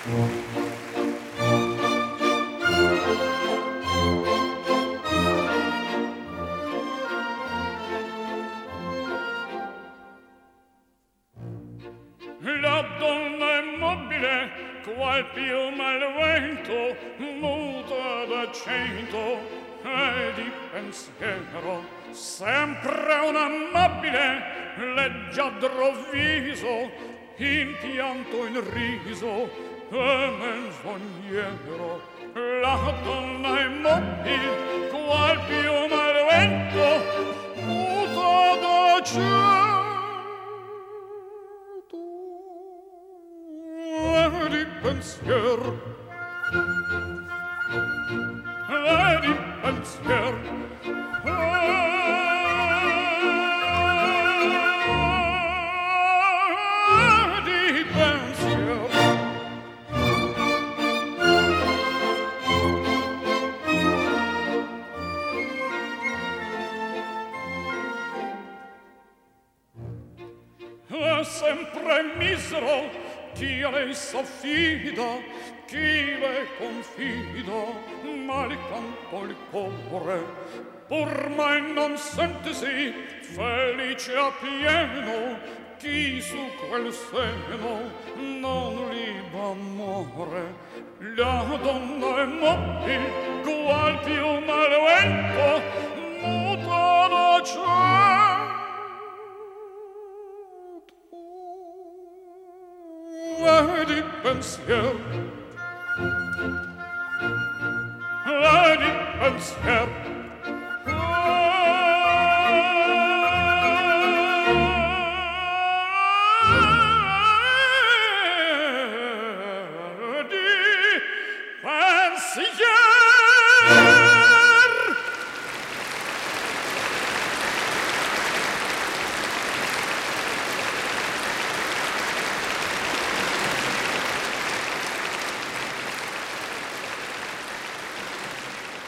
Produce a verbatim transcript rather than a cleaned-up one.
La donna immobile, qual piuma al vento, muta d'accento e di pensiero, sempre un amabile, leggiadro viso, in pianto in riso e menzognero. La donna immobile, qual piuma al vento, muta d'accento di pensier e di pensier e di pensier è sempre misero chi a lei s'affida, chi le confida, ma li canto il cuore, pur mai non sentesi felice a pieno, chi su quel seno non liba amore. La donna è mobile, qual piuma al vento, muta d'accento e di pensier e di pensier